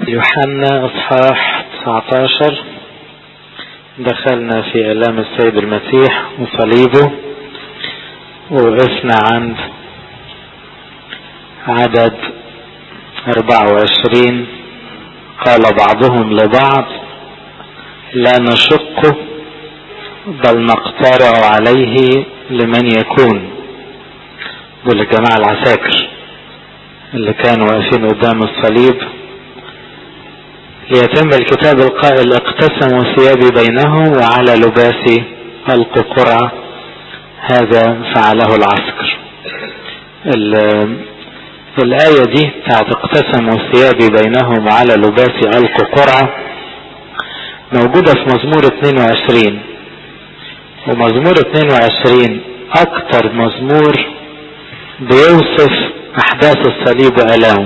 يوحنا اصحاح 19. دخلنا في آلام السيد المسيح وصليبه، ووقفنا عند عدد 24. قال بعضهم لبعض: لا نشق بل نقترع عليه لمن يكون. دول الجماعة العساكر اللي كانوا واقفين قدام الصليب. ليتم الكتاب القائل: اقتسموا ثيابي بينهم وعلى لباسي ألقوا قرعة. هذا فعله العسكر. الآية دي بتاعت اقتسموا ثيابي بينهم وعلى لباسي ألقوا قرعة موجودة في مزمور 22. ومزمور 22 أكتر مزمور بيوصف أحداث الصليب وآلامه.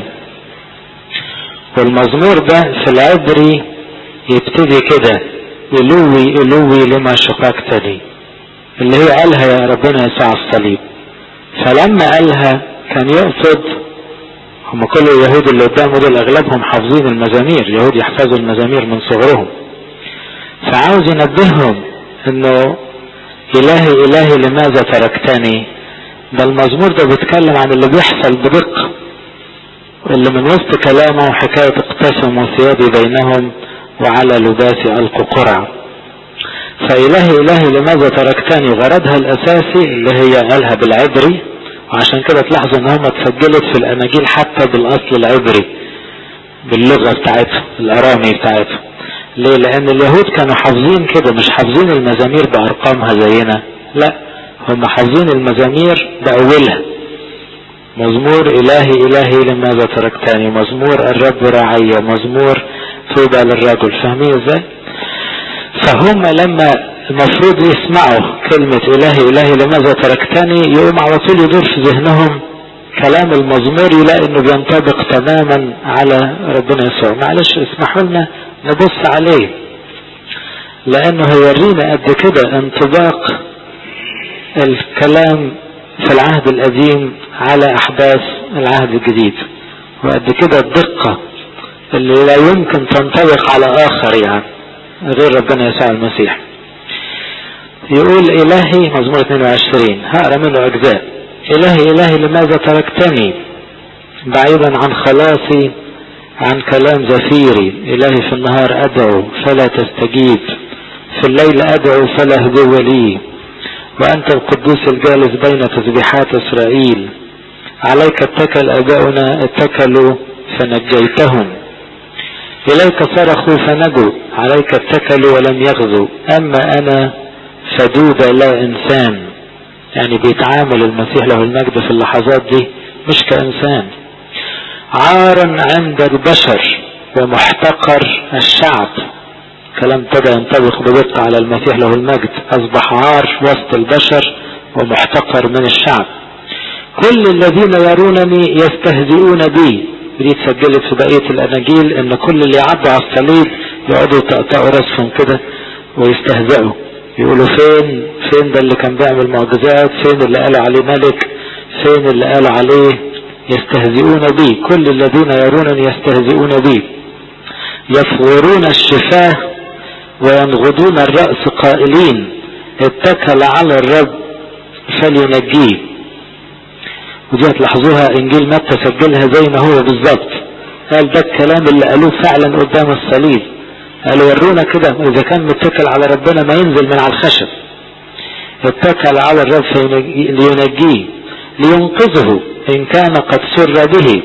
والمزمور ده في العبري يبتدي كده: إلوي إلوي لما شققتني، اللي هي قالها يا ربنا يسوع الصليب. فلما قالها كان يقصد هم كل اليهود اللي قدامه دول اغلبهم حافظين المزامير، يهود يحفظوا المزامير من صغرهم، فعاوز ينبههم انه الهي الهي لماذا تركتني. ده المزمور ده بيتكلم عن اللي بيحصل بدقة، اللي من وسط كلامه حكاية اقتسموا ثيابي بينهم وعلى لباسي ألقوا قرعة. فإلهي إلهي لماذا تركتني غرضها الأساسي اللي هي قالها بالعبري، وعشان كده تلاحظوا ان هم اتسجلت في الأناجيل حتى بالأصل العبري باللغة بتاعتهم الأرامي بتاعتهم. ليه؟ لأن اليهود كانوا حافظين كده، مش حافظين المزامير بأرقامها زينا، لا، هم حافظين المزامير بأولها. مزمور إلهي إلهي لماذا تركتني، مزمور الرب راعي، مزمور طوبى للرجل. فاهمين ازاي؟ فهم لما المفروض يسمعوا كلمة إلهي إلهي لماذا تركتني يقوم على طول يدور في ذهنهم كلام المزمور، يلاقي انه بينطبق تماما على ربنا يسوع. معلش اسمحوا لنا نبص عليه، لانه هيورينا قد كده انطباق الكلام في العهد القديم على احداث العهد الجديد، وقد كده الدقة اللي لا يمكن تنطبق على اخر يعني غير ربنا يسوع المسيح. يقول إلهي مزمور 22 هقرا منه اجزاء: إلهي إلهي لماذا تركتني بعيدا عن خلاصي عن كلام زفيري. إلهي في النهار أدعو فلا تستجيب، في الليل أدعو فلا هدو لي، وأنت القدوس الجالس بين تسبيحات إسرائيل. عليك اتكل آباؤنا اتكلوا فنجيتهم، إليك صرخوا فنجوا، عليك اتكلوا ولم يغزوا، أما أنا فدود لا إنسان. يعني بيتعامل المسيح له المجد في اللحظات دي مش كإنسان. عارا عند البشر ومحتقر الشعب. كلام ابتدى ينطبق بدقة على المسيح له المجد، أصبح عار وسط البشر ومحتقر من الشعب. كل الذين يرونني يستهزئون بي. دي اتسجلت في بقية الأناجيل ان كل اللي يعدوا على الصليب يقعدوا يطقطقوا راسهم كده ويستهزئوا، يقولوا فين ده اللي كان بيعمل معجزات، فين اللي قالوا عليه ملك، فين اللي قالوا عليه. يستهزئون بي، كل الذين يرونني يستهزئون بي، يفورون الشفاه وينغضون الرأس قائلين اتكل على الرب فلينجيه. ودي هتلاحظوها انجيل متى سجلها زي ما هو بالظبط، قال ده الكلام اللي قالوه فعلا قدام الصليب. قالوا ورونا كده اذا كان متكل على ربنا ما ينزل من على الخشب. اتكل على الرب لينجيه لينقذه ان كان قد سر به،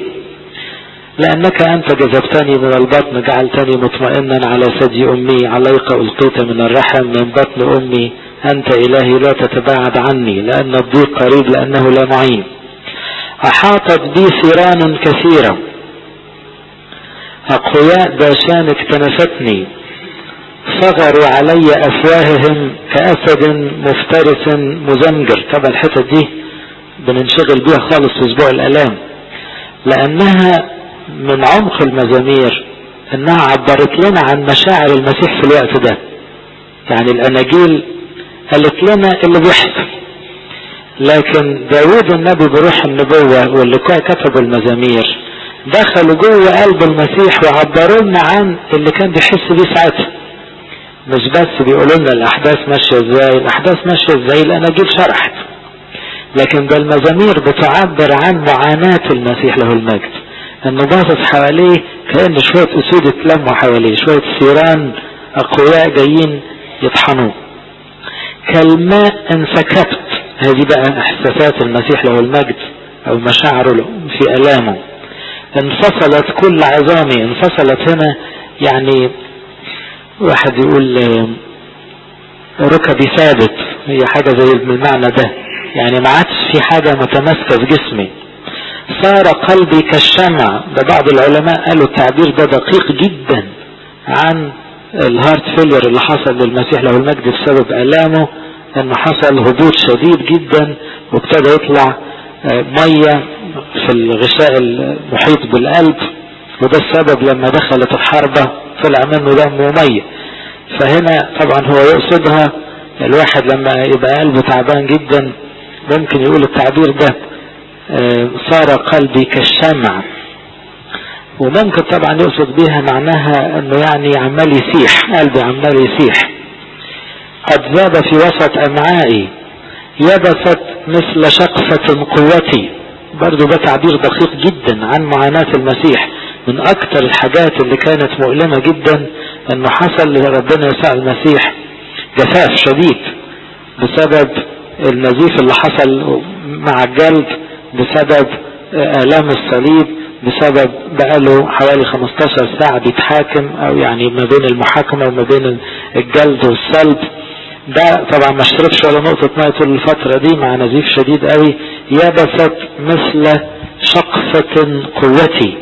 لانك انت جذبتني من البطن جعلتني مطمئنا على ثدي امي، عليك القيت من الرحم من بطن امي. انت الهي لا تتباعد عني، لان الضيق قريب لانه لا معين. احاطت بي ثيران كثيرة، اقوياء باشان اكتنفتني، صغروا علي افواههم كاسد مفترس مزمجر. طبعا الحتة دي بننشغل بيها خالص في اسبوع الالام، لانها من عمق المزامير انها عبرت لنا عن مشاعر المسيح في الوقت ده. يعني الاناجيل قالت لنا اللي بيحصل، لكن داود النبي بروح النبوة واللي كتبوا المزامير دخلوا جوه قلب المسيح وعبروا لنا عن اللي كان بيحس بيه ساعتها. مش بس بيقولوا لنا الاحداث ماشيه ازاي، الاحداث ماشيه ازاي الاناجيل شرحت، لكن ده المزامير بتعبر عن معاناة المسيح له المجد، انه باصص حواليه كأن شوية اسود اتلموا حواليه، شوية ثيران اقوياء جايين يطحنوه. كالماء انسكبت، هذه بقى احساسات المسيح له المجد او مشاعره في الامه. انفصلت كل عظامي، انفصلت هنا يعني واحد يقول ركبي ثابت، هي حاجة زي المعنى ده، يعني ما عادش في حاجة متماسكة في جسمي. صار قلبي كالشمع، ده بعض العلماء قالوا التعبير ده دقيق جدا عن الهارت فيلير اللي حصل للمسيح له المجد بسبب آلامه، انه حصل هبوط شديد جدا وابتدى يطلع مية في الغشاء المحيط بالقلب، وده السبب لما دخلت الحربة طلع منه دم ومية. فهنا طبعا هو يقصدها الواحد لما يبقى قلبه تعبان جدا ممكن يقول التعبير ده صار قلبي كالشمع، وممكن طبعا يقصد بيها معناها انه يعني عمال يسيح، قلبي عمال يسيح. قد ذاب في وسط امعائي، يبست مثل شقفة قوتي، برضو ده تعبير دقيق جدا عن معاناة المسيح. من اكتر الحاجات اللي كانت مؤلمة جدا انه حصل لربنا يسوع المسيح جفاف شديد بسبب النزيف اللي حصل مع الجلد، بسبب آلام الصليب، بسبب بقاله حوالي 15 ساعة بيتحاكم، او يعني ما بين المحاكمة وما بين الجلد والصلب. ده طبعا ما شربش ولا نقطة ماء طول الفترة دي مع نزيف شديد قوي. يبست مثل شقفة قوتي.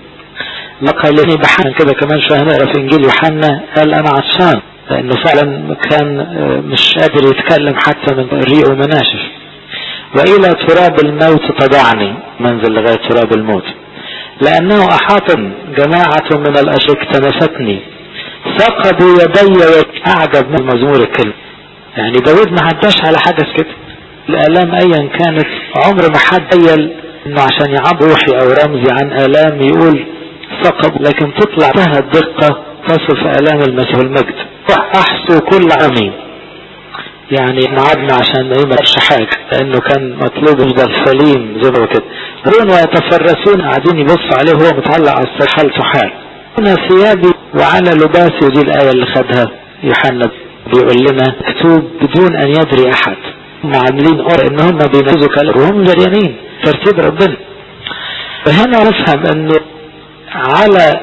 لقالني بحان كده كمان شوية هنقرا في انجيل يوحنا، قال انا عطشان، لانه فعلا كان مش قادر يتكلم حتى من ريقه مناشف. والى تراب الموت تضعني، منزل لغاية تراب الموت، لانه احاط جماعة من الاشرك تنستني، ثقبوا يدي. اعجب من مزمور الكلمة، يعني داود ما عداش على حدث كده. الالام ايا كانت عمر ما حد تخيل انه عشان يعب روحي او رمزي عن الام يقول ثقب، لكن تطلع بها الدقة تصف الام المسيح المجد. احصوا كل عمي، يعني معدنا عشان ما يمرش حاجة، لانه كان مطلوب يفضل سليم زي ما كده. رون ويتفرسون، قاعدين يبصوا عليه وهو متعلق على السحال سحال. هنا ثيابي وعلى لباسي، ودي الآية اللي خدها يوحنا بيقول لنا مكتوب بدون ان يدري احد. هم عاملين ان هم بينفذوا كلام وهم دريانين ترتيب ربنا. فهنا نفهم ان على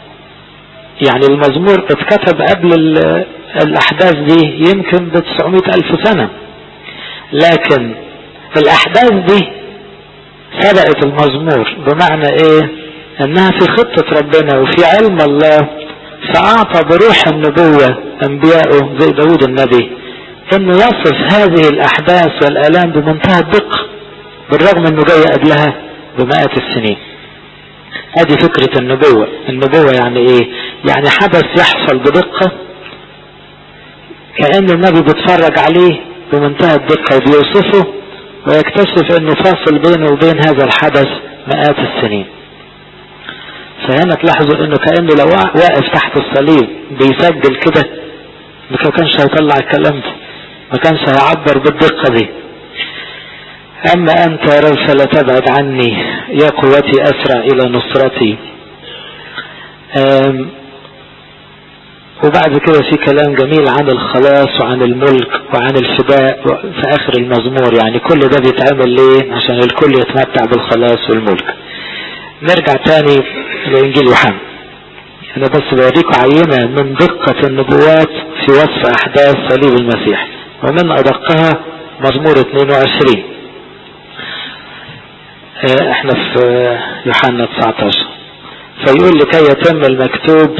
يعني المزمور اتكتب قبل الاحداث دي يمكن ب900,000 سنة، لكن الاحداث دي سبقت المزمور. بمعنى ايه؟ انها في خطة ربنا وفي علم الله، فاعطى بروح النبوة انبيائه زي داود النبي انه يصف هذه الاحداث والالام بمنتهى الدقة، بالرغم انه جاي قبلها بمئات السنين. هذه فكرة النبوة. النبوة يعني ايه؟ يعني حدث يحصل بدقة كأن النبي بيتفرج عليه بمنتهى الدقة وبيوصفه، ويكتشف انه فاصل بينه وبين هذا الحدث مئات السنين. فهنا تلاحظوا انه كأنه لو واقف تحت الصليب بيسجل كده ما كانش هيطلع الكلام ده، ما كانش هيعبر بالدقة دي. اما انت يا رب فلا تبعد عني، يا قوتي اسرع الى نصرتي. وبعد كده في كلام جميل عن الخلاص وعن الملك وعن الفداء في اخر المزمور. يعني كل ده بيتعمل ليه؟ عشان الكل يتمتع بالخلاص والملك. نرجع تاني لإنجيل يوحنا. أنا بس بوريكم عينة من دقة النبوات في وصف أحداث صليب المسيح، ومن أدقها مزمور 22. احنا في يوحنا 19. فيقول لكي يتم المكتوب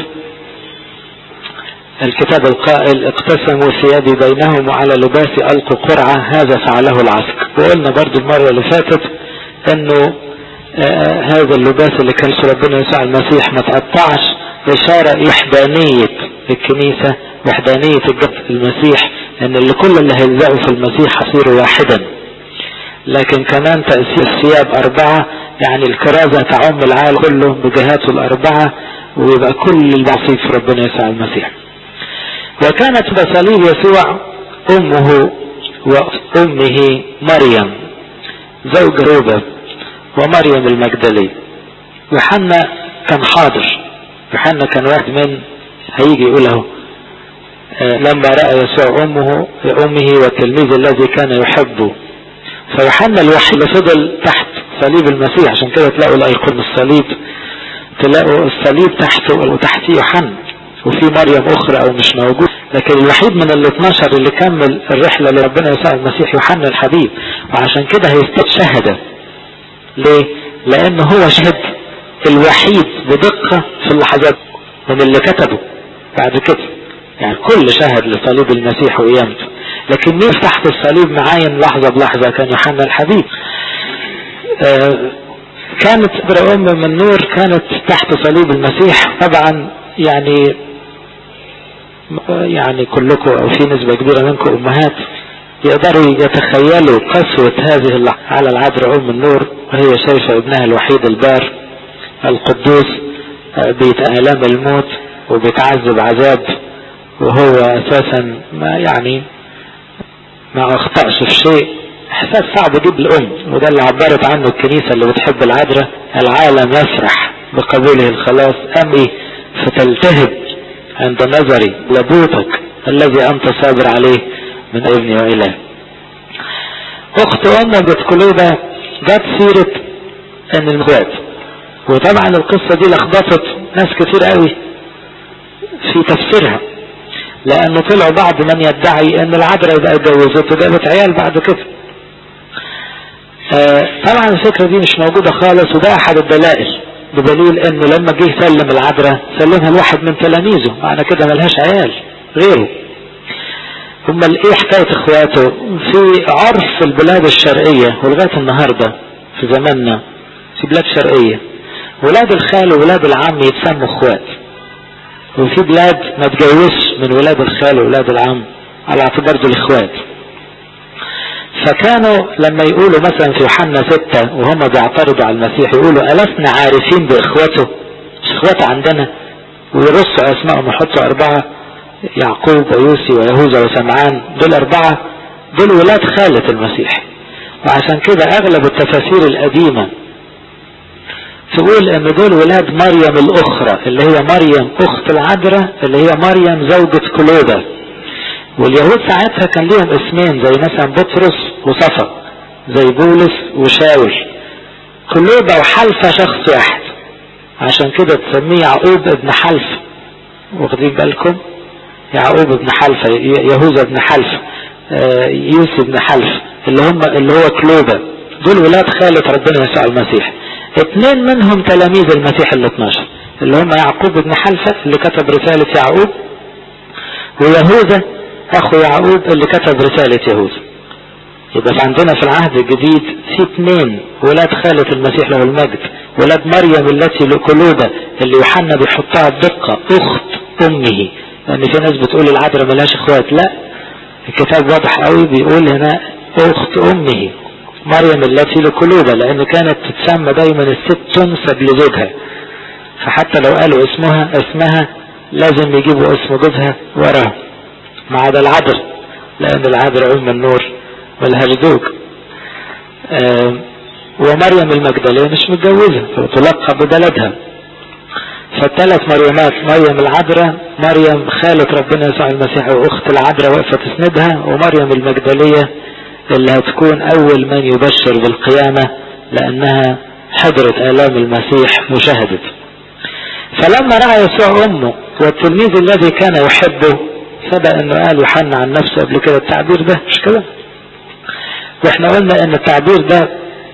الكتاب القائل اقتسموا ثيابي بينهم وعلى لباسي ألقوا قرعة، هذا فعله العسكر. وقلنا برضو المرة اللي فاتت انه هذا اللباس اللي كان ربنا يسوع المسيح ما تقطعش، إشارة وحدانية الكنيسة، وحدانية الجسد المسيح، ان اللي كل اللي هيلزقوا في المسيح هيصيروا واحدا. لكن كمان تأثير الثياب 4، يعني الكرازة تعم العالم كله بجهاته الأربعة، ويبقى كل البسيط في ربنا يسوع المسيح. وكانت بصليب يسوع أمه وأمه مريم زوج روبة ومريم المجدلية. يوحنا كان حاضر، يوحنا كان واحد من هيجي يقوله لما رأى يسوع أمه والتلميذ الذي كان يحبه. فيوحنا الوحيد اللي فضل تحت صليب المسيح، عشان كده تلاقوا الأيقون الصليب، تلاقوا الصليب تحته وتحتيه يوحنا، وفي مريم أخرى أو مش موجود، لكن الوحيد من ال12 اللي كمل الرحلة لربنا يسوع المسيح يوحنا الحبيب. وعشان كده هيستشهد. ليه؟ لأنه هو شهد الوحيد بدقة في اللحظات من اللي كتبه بعد كده، يعني كل شهد لصليب المسيح وقيامته، لكن مين تحت الصليب معاين لحظة بلحظة؟ كان يوحنا الحبيب. كانت ابرة أم من نور كانت تحت صليب المسيح. طبعا يعني كلكم أو في نسبة كبيرة منكم أمهات يقدروا يتخيلوا قسوة هذه اللحظة على العذراء أم النور، وهي شايفة ابنها الوحيد البار القدوس بيتألم الموت وبيتعذب عذاب، وهو أساسا ما أخطأش في شيء. إحساس صعب جدا الأم، وده اللي عبرت عنه الكنيسة اللي بتحب العذراء: العالم يفرح بقبوله الخلاص، أمي فتلتهب عند نظري لبوتك الذي أنت صابر عليه من ابني وإله. أخت أمه بتكلوبة جت سيرة أن المخوات، وطبعا القصة دي لخبطت ناس كتير قوي في تفسيرها، لأنه طلعوا بعض من يدعي أن العذراء يبقى اتجوزت وجابت عيال بعد كده. طبعا الفكرة دي مش موجودة خالص، وده أحد الدلائل، بدليل أنه لما جه يسلم العذراء سلمها لواحد من تلاميذه، معنى كده ملهاش عيال غيره. امال ايه حكاية اخواته؟ في عرف البلاد الشرقية ولغاية النهاردة في زماننا في بلاد شرقية ولاد الخال وولاد العم يتسموا اخوات، وفي بلاد ما تجوزش من ولاد الخال وولاد العم على اعتبار دول اخوات. فكانوا لما يقولوا مثلا في يوحنا 6 وهم بيعترضوا على المسيح يقولوا: ألسنا عارفين باخوته؟ مش اخواته عندنا؟ ويرصوا اسمائهم يحطوا 4: يعقوب ويوسي ويهوذا وسمعان، دول 4 دول ولاد خالة المسيح. وعشان كده اغلب التفاسير القديمة تقول ان دول ولاد مريم الاخرى، اللي هي مريم اخت العذراء، اللي هي مريم زوجة كلوبة. واليهود ساعتها كان ليهم اسمين، زي مثلا بطرس وصفا، زي بولس وشاول. كلوبة وحلفة شخص واحد، عشان كده تسميه يعقوب ابن حلف. واخدين بالكم؟ يعقوب ابن حلفة، يهوذا ابن حلف، يوسف ابن حلف، اللي هو كلوبة. دول ولاد خالة ربنا يسوع المسيح. 2 منهم تلاميذ المسيح ال12، اللي هم يعقوب ابن حلفة اللي كتب رسالة يعقوب، ويهوذا اخو يعقوب اللي كتب رسالة يهوذا. يبقى عندنا في العهد الجديد في 2 ولاد خالة المسيح له المجد، ولاد مريم التي لكلوبة اللي يوحنا بيحطها بدقة اخت امه، لان في ناس بتقول العذراء ملاش اخوات. لا، الكتاب واضح قوي بيقول هنا اخت امه مريم التي لكلوبة، لان كانت تتسمى دايما الست تنسب لزوجها، فحتى لو قالوا اسمها لازم يجيبوا اسم جوزها وراها، ما عدا العذراء، لان العذراء ام النور ملهاش زوج. ومريم المجدلية مش متجوزة فتلقب ببلدها. فالثلاث مريمات: مريم العذراء، مريم خالة ربنا يسوع المسيح واخت العذراء واقفة تسندها، ومريم المجدلية اللي هتكون اول من يبشر بالقيامة لانها حضرت آلام المسيح وشهدت. فلما رأى يسوع امه والتلميذ الذي كان يحبه، سبق انه قال يوحنا عن نفسه قبل كده التعبير ده، مش كده؟ واحنا قلنا ان التعبير ده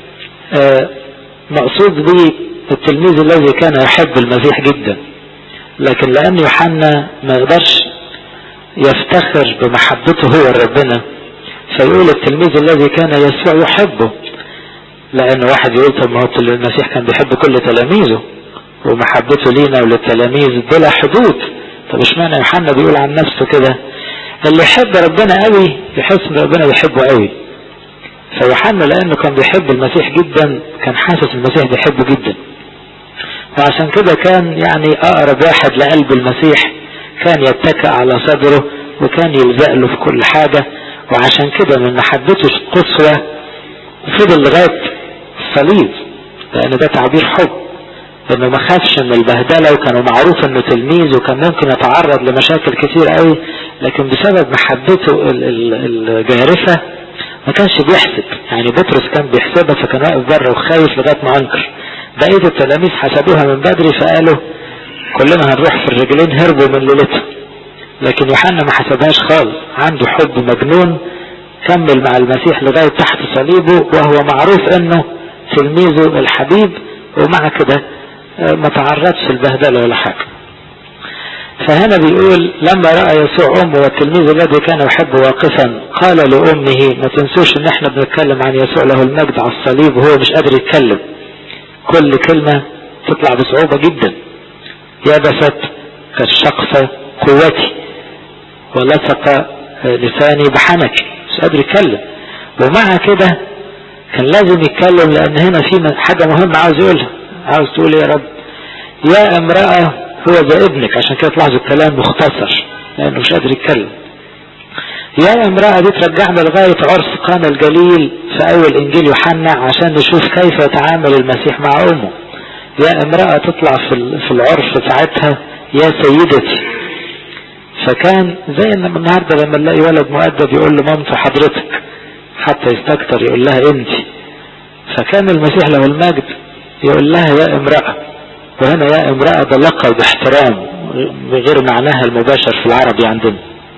مقصود به التلميذ الذي كان يحب المسيح جدا، لكن لان يوحنا ما يقدرش يفتخر بمحبته هو لربنا فيقول التلميذ الذي كان يسوع يحبه، لان واحد يقول: طب ما هو المسيح كان بيحب كل تلاميذه ومحبته لينا وللتلاميذ بلا حدود، طب اشمعنى يوحنا بيقول عن نفسه كده؟ اللي يحب ربنا قوي يحس ان ربنا بيحبه قوي، فيوحنا لانه كان بيحب المسيح جدا كان حاسس المسيح بيحبه جدا، وعشان كده كان يعني اقرب واحد لقلب المسيح، كان يتكئ على صدره وكان يلزق له في كل حاجة. وعشان كده من محبته القصوى فضل لغاية الصليب، لان ده تعبير حب، انه ما خافش من البهدلة، وكانوا معروف انه تلميذ وكان ممكن يتعرض لمشاكل كتير قوي، لكن بسبب محبته الجارفة ما كانش بيحسب. يعني بطرس كان بيحسبها فكان واقف بره وخايف لغاية ما انكر. بقية التلاميذ حسبوها من بدري فقالوا كلنا هنروح في الرجلين، هربوا من ليلتها. لكن يوحنا ما حسبهاش خالص، عنده حب مجنون، كمل مع المسيح لغاية تحت صليبه وهو معروف انه تلميذه الحبيب، ومع كده ما تعرضش البهدلة ولا حاجة. فهنا بيقول لما رأى يسوع أمه والتلميذ الذي كان يحبه واقفا قال لأمه. ما تنسوش ان احنا بنتكلم عن يسوع له المجد على الصليب وهو مش قادر يتكلم، كل كلمة تطلع بصعوبة جدا. يبست كالشقفة قوتي ولصق لساني بحنكي، مش قادر يتكلم. ومع كده كان لازم يتكلم، لان هنا في حاجة مهمة عاوز يقولها. عاوز تقول يا رب يا امرأة هو ذا ابنك، عشان كده تلاحظوا الكلام مختصر لانه مش قادر يتكلم. يا امرأة دي ترجعنا لغاية عرس قانا الجليل في اول انجيل يوحنا عشان نشوف كيف يتعامل المسيح مع امه. يا امرأة تطلع في العرس ساعتها يا سيدتي. فكان زي ان النهارده لما نلاقي ولد مؤدب يقول له مامته حضرتك، حتى يستكتر يقول لها انت. فكان المسيح له المجد يقول لها يا امرأة، وهنا يا امرأة ده لقب باحترام بغير معناها المباشر في العربي عندنا.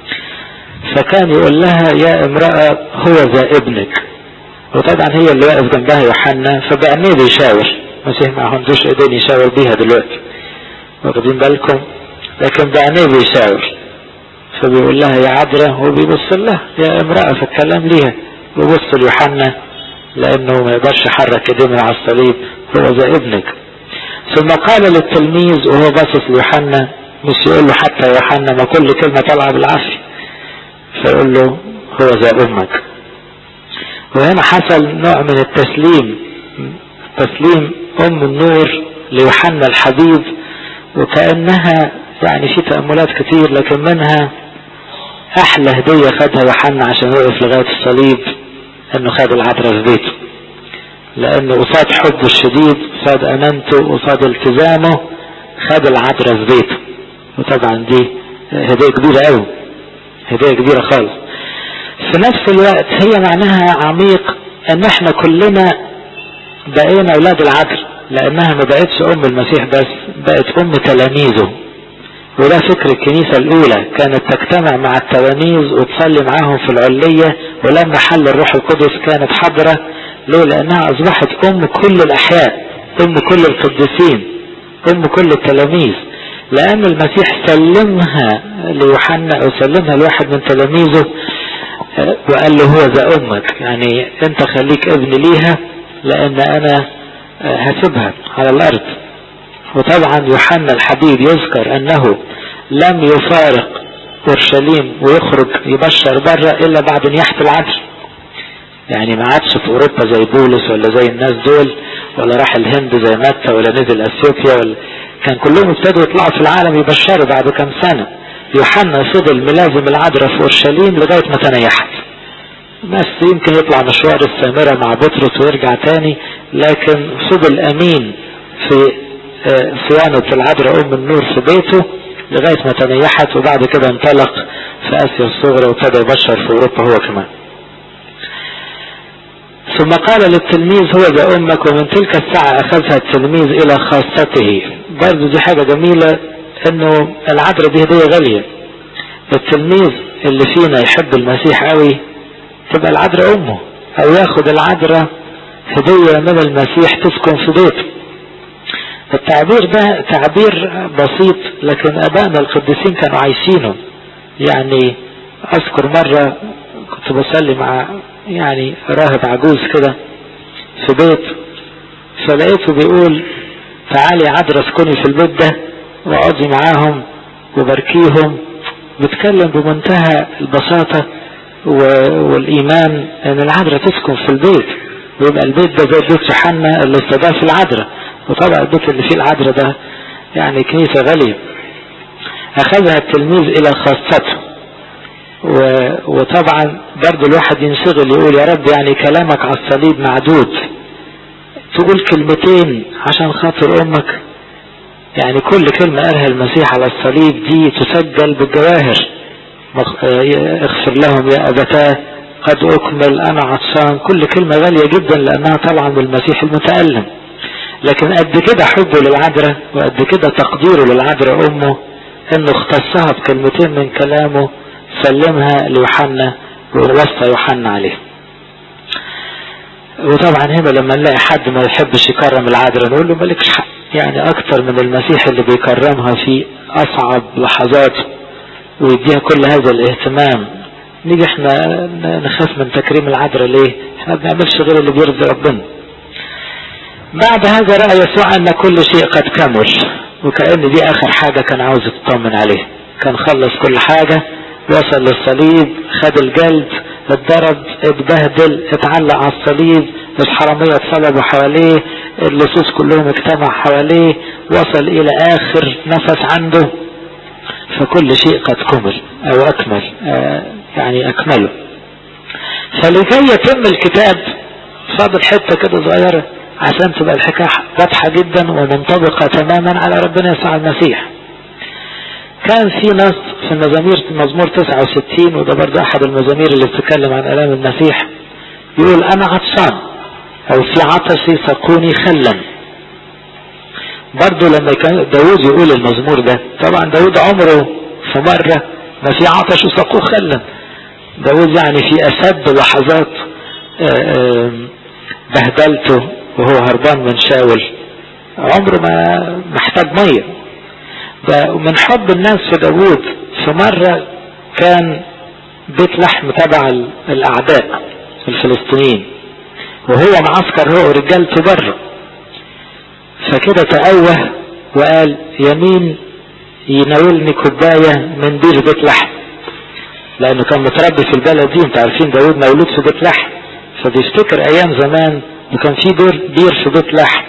فكان يقول لها يا امرأة هو ذا ابنك. وطبعا هي اللي واقف جنبها يوحنا، فبعينيه بيشاور. المسيح ما عندوش ايدين يشاور بيها دلوقتي، واخدين بالكم؟ لكن بعينيه بيشاور، فبيقول لها يا عذراء وبيبص لها يا امرأة. في الكلام ليها بيبص ليوحنا لانه ما يقدرش يحرك ايديه على الصليب، هو ذا ابنك. ثم قال للتلميذ وهو باصص ليوحنا، مش يقول له حتى يا يوحنا ما كل كلمة طالعة بالعافية، فيقول له هو ذا امك. وهنا حصل نوع من التسليم، تسليم ام النور ليوحنا الحبيب، وكأنها يعني في تأملات كتير، لكن منها احلى هدية خدها يوحنا عشان يوقف لغاية الصليب انه خد العذراء في بيته، لانه قصاد حبه الشديد، قصاد امانته، قصاد التزامه، خد العذراء في بيته. وطبعا دي هدية كبيرة قوي، هدية كبيرة خالص. في نفس الوقت هي معناها عميق ان احنا كلنا بقينا اولاد العذراء، لانها ما بقتش ام المسيح بس، بقت ام تلاميذه. وده فكر الكنيسة الاولى، كانت تجتمع مع التلاميذ وتصلي معاهم في العلية، ولما حل الروح القدس كانت حاضرة. ليه؟ لانها اصبحت ام كل الاحياء، ام كل القديسين، ام كل التلاميذ، لان المسيح سلمها ليوحنا او سلمها لواحد من تلاميذه وقال له هو ذا امك، يعني انت خليك ابن ليها لان انا هسيبها على الارض. وطبعا يوحنا الحبيب يذكر انه لم يفارق اورشليم ويخرج يبشر بره الا بعد نياحة العذراء. يعني ما عادش في اوروبا زي بولس ولا زي الناس دول، ولا راح الهند زي متى، ولا نزل اثيوبيا، ولا كان كلهم ابتدوا يطلعوا في العالم يبشروا بعد كم سنة. يوحنا فضل ملازم العذراء في اورشليم لغاية ما تنيحت، بس يمكن يطلع مشوار السامرة مع بطرس ويرجع تاني، لكن فضل امين في صيانة العذراء ام النور في بيته لغاية ما تنيحت. وبعد كده انطلق في اسيا الصغرى وابتدى يبشر في اوروبا هو كمان. ثم قال للتلميذ هو ذا امك، ومن تلك الساعة اخذها التلميذ الى خاصته. برضو دي حاجة جميلة، انه العذراء دي هدية غالية. التلميذ اللي فينا يحب المسيح قوي تبقى العذراء امه، او ياخد العذراء هدية من المسيح تسكن في بيته. التعبير ده تعبير بسيط، لكن ابائنا القديسين كانوا عايشينه. يعني اذكر مرة كنت بصلي مع يعني راهب عجوز كده في بيت، فلقيته بيقول تعالي عذراء اسكني في البيت ده واقعدي معاهم وباركيهم. بتكلم بمنتهى البساطة، والإيمان أن العذراء تسكن في البيت، ويبقى البيت ده زي بيت يوحنا اللي استضاف العذراء. وطبعا البيت اللي فيه العذراء ده يعني كنيسة غالية. أخذها التلميذ إلى خاصته. وطبعا برضو الواحد ينشغل يقول يا رب يعني كلامك على الصليب معدود، تقول كلمتين عشان خاطر أمك. يعني كل كلمة قالها المسيح على الصليب دي تسجل بالجواهر. اغفر لهم يا أبتاه، قد أكمل، أنا عطشان. كل كلمة غالية جدا لأنها طالعة من المسيح المتألم. لكن قد كده حبه للعذراء وقد كده تقديره للعذراء أمه انه اختصها بكلمتين من كلامه سلمها ليوحنا ووصى يوحنا عليه. وطبعا هنا لما نلاقي حد ما يحبش يكرم العذراء نقول له مالكش حق، يعني اكتر من المسيح اللي بيكرمها في اصعب لحظات ويديها كل هذا الاهتمام. نيجي احنا نخاف من تكريم العذراء ليه؟ احنا ما بنعملش غير اللي بيرضي ربنا. بعد هذا رأى يسوع ان كل شيء قد كمل، وكأن دي اخر حاجة كان عاوز يطمن عليه. كان خلص كل حاجة، وصل للصليب، خد الجلد، اتضرب، اتبهدل، اتعلق على الصليب، الحرامية اتصلبوا حواليه، اللصوص كلهم اجتمعوا حواليه، وصل الى اخر نفس عنده. فكل شيء قد كمل او اكمل، يعني اكمله. فلكي يتم الكتاب فاضل حتة كده صغيرة عشان تبقى الحكاية واضحة جدا ومنطبقة تماما على ربنا يسوع المسيح. كان في نص في المزامير، مزمور 69، وده برضه احد المزامير اللي بتتكلم عن الام المسيح، يقول انا عطشان، او في عطشي سقوني خلا. برضه لما كان داود يقول المزمور ده، طبعا داود عمره في مرة ما في عطش وسقوه خلا. داود يعني في اشد لحظات بهدلته وهو هربان من شاول عمره ما محتاج ميه. ومن حب الناس في داود في مرة كان بيت لحم تبع الاعداء الفلسطينيين، وهو معسكر هو ورجالته بره، فكده تأوه وقال يمين يناولني كوباية من بير بيت لحم، لانه كان متربي في البلد دي. انت عارفين داود مولود في بيت لحم، فبيفتكر ايام زمان وكان في بير في بيت لحم،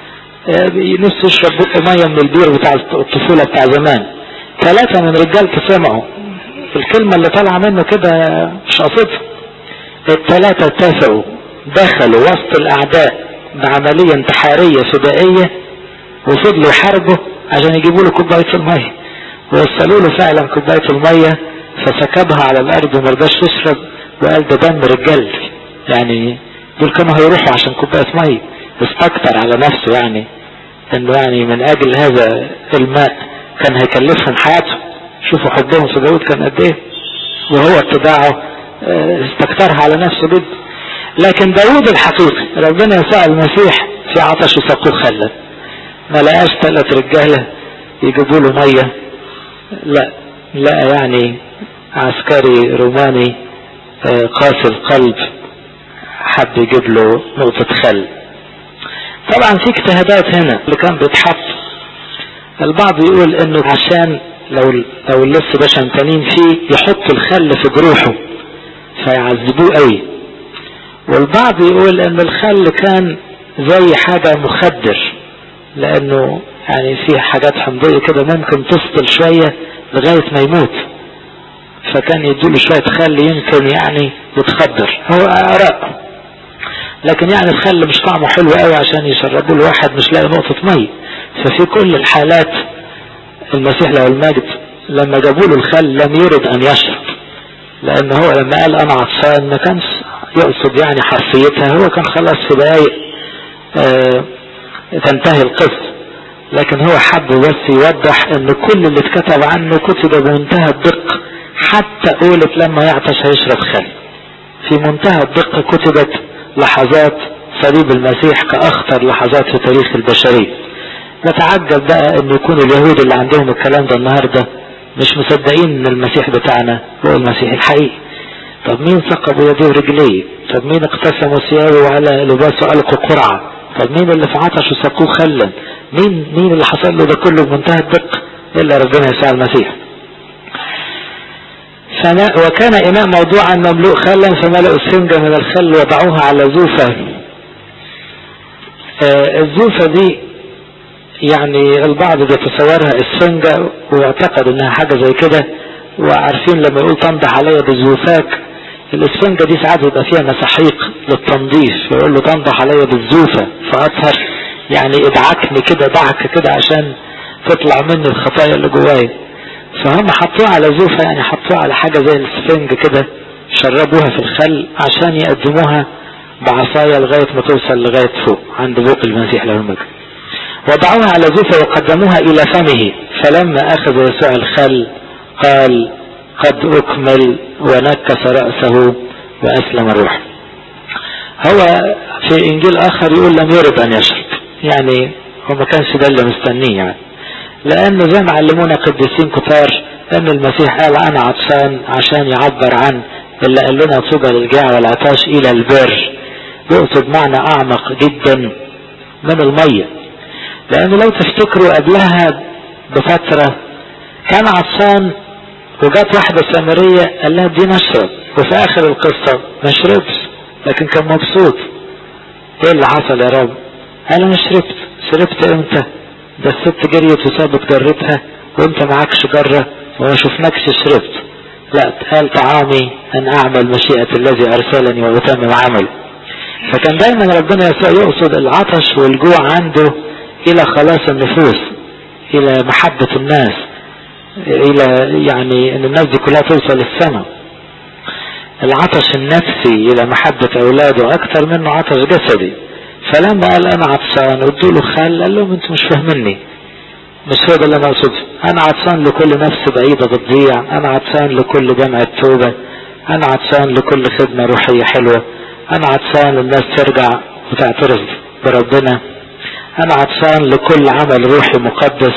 نفسه يشرب بق ميه من البير بتاع الطفولة بتاع زمان. 3 من رجالته سمعوا الكلمة اللي طالعة منه كده مش قصدها. ال3 اتفقوا، دخلوا وسط الاعداء بعملية انتحارية فدائية، وفضلوا يحاربوا عشان يجيبوا له كوباية المية، ووصلوا له فعلا كوباية المية، فسكبها على الارض وما رضاش يشرب، وقال ده دم رجالتي. يعني دول كانوا هيروحوا عشان كوباية مية، استكتر على نفسه يعني انه يعني من اجل هذا الماء كان هيكلفهم حياته. شوفوا حبهم في داود كان قد ايه، وهو اتباعه استكترها على نفسه جدا. لكن داود الحقيقي ربنا يسوع المسيح في عطش سقوه خلا، ما لقاش 3 رجاله يجيبوا له ميه، لا يعني عسكري روماني قاسي القلب حب يجيب له نقطة خل. طبعا في اجتهادات هنا اللي كان بيتحط. البعض يقول انه عشان لو اللص ده شمتانين فيه يحط الخل في جروحه فيعذبوه قوي. والبعض يقول ان الخل كان زي حاجة مخدر، لانه يعني في حاجات حمضية كده ممكن تفصل شوية لغاية ما يموت، فكان يدوله شوية خل يمكن يعني يتخدر. هو آراء، لكن يعني الخل مش طعمه حلو قوي عشان يشربوا له واحد مش لاقي نقطة مية. ففي كل الحالات المسيح له المجد لما جابوا له الخل لم يرد ان يشرب، لان هو لما قال انا عطشان ما كانش يقصد يعني حرفيتها، هو كان خلاص في دقايق تنتهي القصة. لكن هو حب بس يوضح ان كل اللي اتكتب عنه كتب بمنتهى الدقة، حتى قولت لما يعطش هيشرب خل في منتهى الدقة كتبت لحظات صليب المسيح كأخطر لحظات في تاريخ البشرية. نتعجب بقى ان يكون اليهود اللي عندهم الكلام ده النهاردة مش مصدقين ان المسيح بتاعنا هو المسيح الحقيقي. طب مين ثقبوا يديه ورجليه؟ طب مين اقتسموا ثيابه وعلى لباسه ألقوا قرعة؟ طب مين اللي في عطش وسقوه خلا؟ مين اللي حصل له ده كله بمنتهى الدقة؟ الا ربنا يسوع المسيح. وكان إناء موضوعا مملوء خلا فملأوا السنجة من الخل وضعوها على زوفة. الزوفة دي يعني البعض بيتصورها السنجة واعتقد انها حاجة زي كده، وعارفين لما يقول تنضح عليا بالزوفاك، الاسفنجة دي ساعات بيبقى فيها مساحيق للتنظيف، يقول له تنضح عليا بالزوفة فاطهر، يعني ادعكني كده دعك كده عشان تطلع مني الخطايا اللي جوايا. فهم حطوها على زوفة، يعني حطوها على حاجة زي الاسفنج كده، شربوها في الخل عشان يقدموها بعصايا لغاية ما توصل لغاية فوق عند بوق المسيح له المجد. وضعوها على زوفة وقدموها الى فمه، فلما اخذ يسوع الخل قال قد اكمل، ونكس رأسه واسلم الروح. هو في انجيل اخر يقول لم يرد ان يشرب، يعني هو ما كانش ده اللي مستنيه، يعني لانه زي ما علمونا قديسين كتار ان المسيح قال انا عطشان عشان يعبر عن اللي قال لنا طوبى للجاع والعطاش الى البر، يقصد معنى اعمق جدا من المية. لانه لو تفتكروا قبلها بفترة كان عطشان وجات واحدة سامرية قال لها دي نشرب، وفي اخر القصة ما شربش لكن كان مبسوط. ايه اللي حصل يا رب؟ قال انا شربت امتى؟ ده الست جريت وسابت جرتها وانت معكش جرة وما شفناكش شربت. لا، قال طعامي ان اعمل مشيئة الذي ارسلني واتمم عمل. فكان دايما ربنا يسوع يقصد العطش والجوع عنده الى خلاص النفوس، الى محبة الناس، الى يعني ان الناس دي كلها توصل السماء. العطش النفسي الى محبة اولاده اكتر منه عطش جسدي. فلما قال انا عطشان وادوا له خل قال لهم انتوا مش فاهميني، مش هو ده اللي انا اقصده. انا عطشان لكل نفس بعيدة بتضيع، انا عطشان لكل جمع توبة، انا عطشان لكل خدمة روحية حلوة، انا عطشان الناس ترجع وتعترف بربنا، انا عطشان لكل عمل روحي مقدس.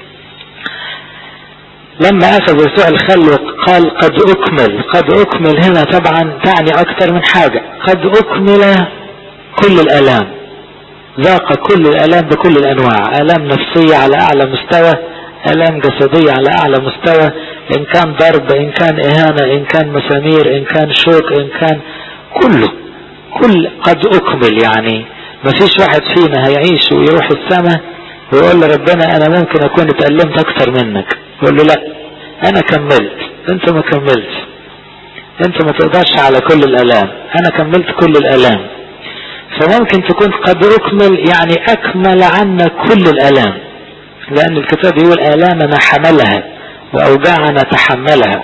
لما اخذ يسوع الخل وقال قد اكمل هنا طبعا تعني اكتر من حاجة. قد اكمل كل الالام، ذاق كل الالام بكل الانواع، الام نفسية على اعلى مستوى، الام جسدية على اعلى مستوى، ان كان ضرب، ان كان اهانة، ان كان مسامير، ان كان شوك، ان كان كل قد اكمل. يعني ما فيش واحد فينا هيعيش ويروح السماء ويقول لربنا انا ممكن اكون اتألمت اكتر منك، يقول له لا انا كملت، انت ما كملتش، انت ما تقدرش على كل الالام، انا كملت كل الالام. فممكن تكون قد اكمل يعني اكمل عنا كل الالام، لان الكتاب يقول الامنا حملها واوجاعنا تحملها.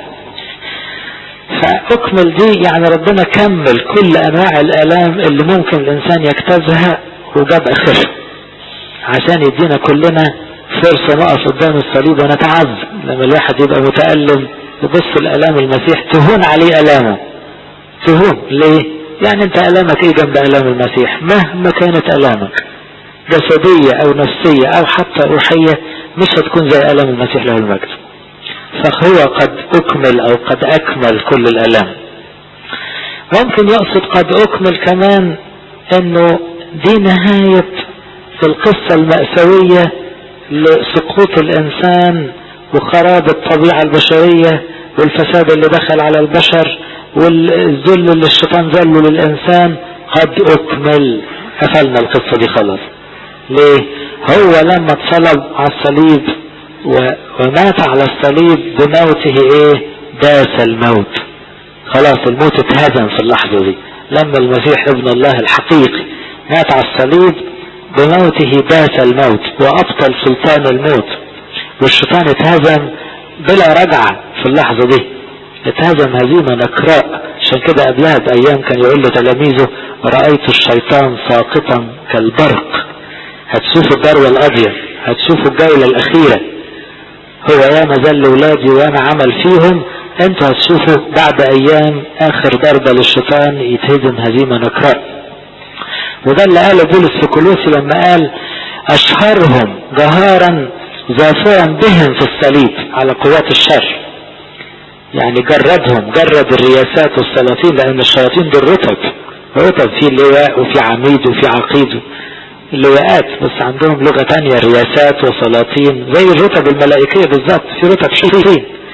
فاكمل دي يعني ربنا كمل كل انواع الالام اللي ممكن الانسان يجتازها وجاب اخرها عشان يدينا كلنا فرصة نقف قدام الصليب ونتعذب. لما الواحد يبقى متألم يبص الالام المسيح تهون عليه الامه، تهون ليه؟ يعني انت الامك ايه جنب الام المسيح؟ مهما كانت الامك جسدية او نفسية او حتى روحية مش هتكون زي الام المسيح له المجد. فهو قد اكمل او قد اكمل كل الالام. ممكن يقصد قد اكمل كمان انه دي نهاية القصة المأساوية لسقوط الانسان وخراب الطبيعة البشرية والفساد اللي دخل على البشر والذل اللي الشيطان ذله للإنسان. قد أكمل، قفلنا القصة دي خلاص. ليه؟ هو لما اتصلب على الصليب ومات على الصليب بموته ايه؟ داس الموت. خلاص الموت اتهزم في اللحظة دي. لما المسيح ابن الله الحقيقي مات على الصليب بموته داس الموت وأبطل سلطان الموت، والشيطان اتهزم بلا رجعة في اللحظة دي، اتهزم هزيمة نكراء. عشان كده قبلها بأيام كان يقول لتلاميذه رأيت الشيطان ساقطا كالبرق. هتشوفوا الضربة القاضية، هتشوفوا الجولة الأخيرة. هو ياما ذل ولادي وانا عمل فيهم، انتوا هتشوفوا بعد أيام آخر ضربة للشيطان يتهزم هزيمة نكراء. وده اللي قاله بولس في كولوسي لما قال أشهرهم جهارا زافرا بهم في الصليب على قوات الشر. يعني جرد الرياسات والسلاطين، لان الشياطين دول رتب في لواء وفي عميد وفي عقيد. اللواءات بس عندهم لغة تانية، رياسات وسلاطين زي الرتب الملائكية بالظبط، في رتب شريرين.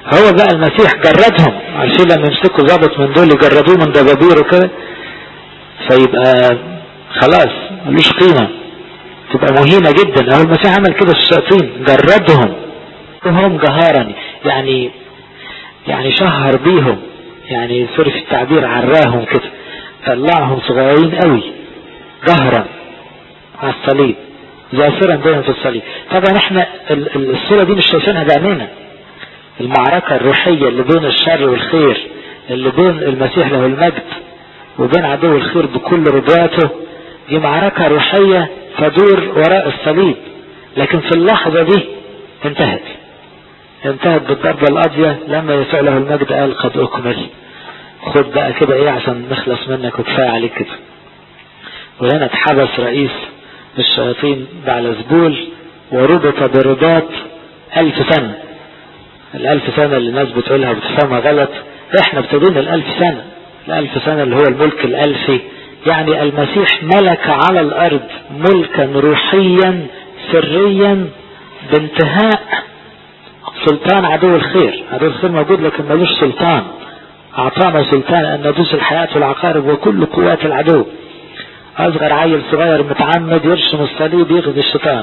هو بقى المسيح جردهم، عارفين لما يمسكوا ضابط من دول يجردوه من دبابير وكده، فيبقى خلاص ملوش قيمة، تبقى مهينة جدا. هو المسيح عمل كده في الشياطين، جردهم هم جهارا، يعني شهر بيهم، يعني سوري في التعبير، عراهم كده، طلعهم صغيرين قوي جهرا على الصليب، ظاهرا بينهم في الصليب. طبعا احنا الصورة دي مش شايفينها بعينينا، المعركة الروحية اللي بين الشر والخير، اللي بين المسيح له المجد وبين عدو الخير بكل رباته، دي معركة روحية تدور وراء الصليب. لكن في اللحظة دي انتهت بالضربة القاضية لما يسوع له المجد قال قد أكمل، خد بقى كده ايه عشان نخلص منك وكفاية عليك كده. وهنا اتحبس رئيس الشياطين بعلزبول وربط برباط 1000 سنة. 1000 سنة اللي الناس بتقولها بتفهمها غلط، احنا ابتدينا 1000 سنة. 1000 سنة اللي هو الملك الألفي، يعني المسيح ملك على الأرض ملكا روحيا سريا بانتهاء سلطان عدو الخير. عدو الخير موجود لكن ملوش سلطان، أعطانا سلطان أن ندوس الحياة والعقارب وكل قوات العدو. أصغر عيل صغير متعمد يرشم الصليب يغذي الشيطان